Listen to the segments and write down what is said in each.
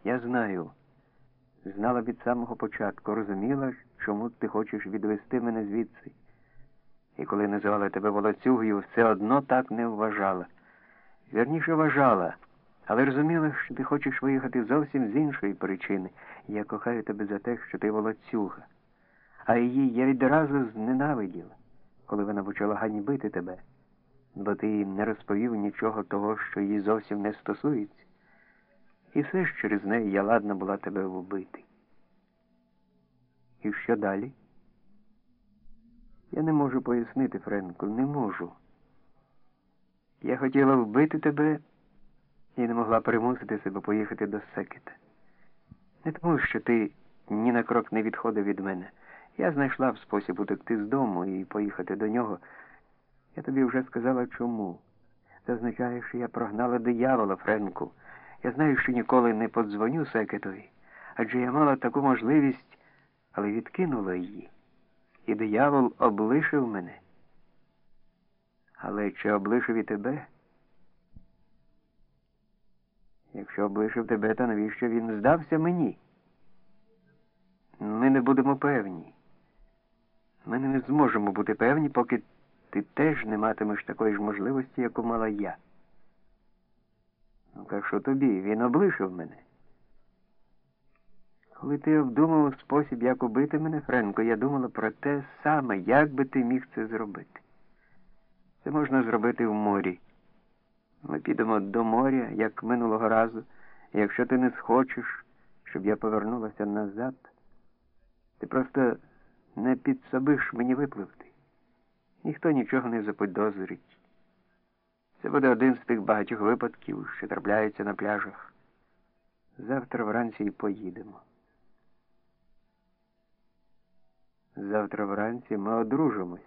Я знаю, знала від самого початку, розуміла, чому ти хочеш відвести мене звідси. І коли називала тебе волоцюгою, все одно так не вважала. Вірніше вважала, але розуміла, що ти хочеш виїхати зовсім з іншої причини. Я кохаю тебе за те, що ти волоцюга. А її я відразу зненавиділа, коли вона почала ганьбити тебе, бо ти не розповів нічого того, що їй зовсім не стосується. І все ж через неї я ладна була тебе вбити. І що далі? Я не можу пояснити, Френку, не можу. Я хотіла вбити тебе і не могла примусити себе поїхати до Секета. Не тому, що ти ні на крок не відходив від мене. Я знайшла б спосіб утекти з дому і поїхати до нього. Я тобі вже сказала, чому. Це означає, що я прогнала диявола, Френку. Я знаю, що ніколи не подзвоню Секетові, адже я мала таку можливість, але відкинула її. І диявол облишив мене. Але чи облишив і тебе? Якщо облишив тебе, то навіщо він здався мені? Ми не будемо певні. Ми не зможемо бути певні, поки ти теж не матимеш такої ж можливості, яку мала я. Ну, так що тобі? Він облишив мене. Коли ти обдумав спосіб, як убити мене, Френко, я думала про те саме, як би ти міг це зробити. Це можна зробити в морі. Ми підемо до моря, як минулого разу, і якщо ти не схочеш, щоб я повернулася назад, ти просто не підсобиш мені випливти. Ніхто нічого не заподозрить. Це буде один з тих багатьох випадків, що трапляються на пляжах. Завтра вранці і поїдемо. Завтра вранці ми одружимося.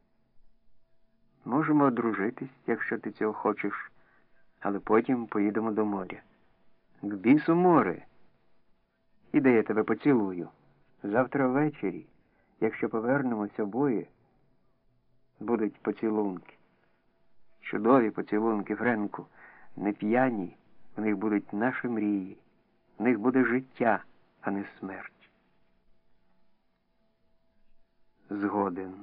Можемо одружитись, якщо ти цього хочеш, але потім поїдемо до моря. К бісу море. І де я тебе поцілую. Завтра ввечері, якщо повернемося обоє, будуть поцілунки. Чудові поцілунки, Френку, не п'яні, в них будуть наші мрії, в них буде життя, а не смерть. Згоден.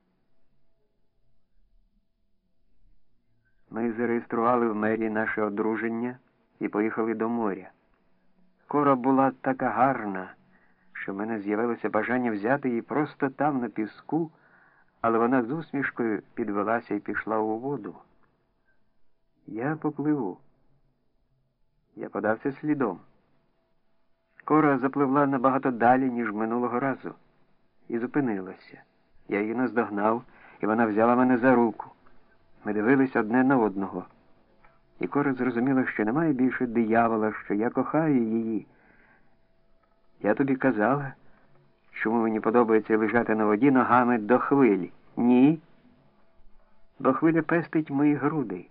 Ми зареєстрували в мерії наше одруження і поїхали до моря. Кора була така гарна, що в мене з'явилося бажання взяти її просто там, на піску, але вона з усмішкою підвелася і пішла у воду. Я попливу. Я подався слідом. Кора запливла набагато далі, ніж минулого разу, і зупинилася. Я її наздогнав, і вона взяла мене за руку. Ми дивилися одне на одного. І Кора зрозуміла, що немає більше диявола, що я кохаю її. Я тобі казала, чому мені подобається лежати на воді ногами до хвилі. Ні, бо хвиля пестить мої груди.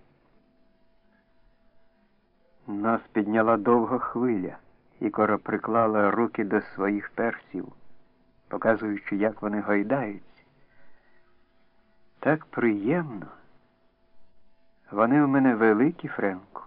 Нас підняла довга хвиля, і Кора приклала руки до своїх персів, показуючи, як вони гойдаються. Так приємно. Вони у мене великі, Френку.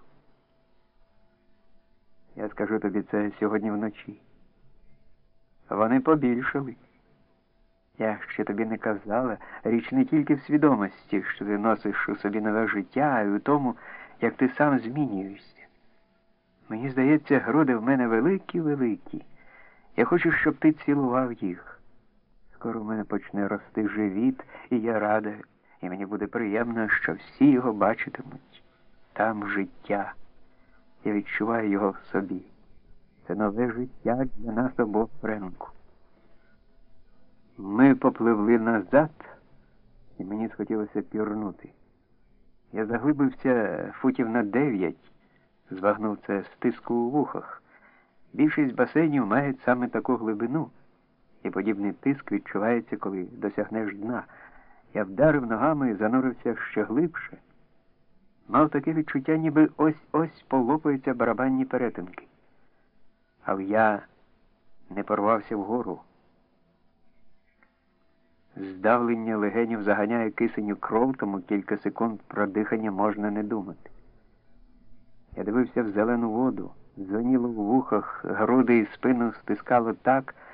Я скажу тобі це сьогодні вночі. Вони побільшали. Я ще тобі не казала, річ не тільки в свідомості, що ти носиш у собі нове життя, а й у тому, як ти сам змінюєшся. Мені здається, груди в мене великі-великі. Я хочу, щоб ти цілував їх. Скоро в мене почне рости живіт, і я рада, і мені буде приємно, що всі його бачитимуть. Там життя. Я відчуваю його в собі. Це нове життя для нас обох, Френку. Ми попливли назад, і мені схотілося пірнути. Я заглибився футів на 9, збагнув це з тиску у вухах. Більшість басейнів мають саме таку глибину, і подібний тиск відчувається, коли досягнеш дна. Я вдарив ногами і занурився ще глибше. Мав таке відчуття, ніби ось-ось полопаються барабанні перетинки. Але я не порвався вгору. Здавлення легенів заганяє кисень у кров, тому кілька секунд про дихання можна не думати. Я дивився в зелену воду, Дзвоніло в вухах, груди і спину стискало так,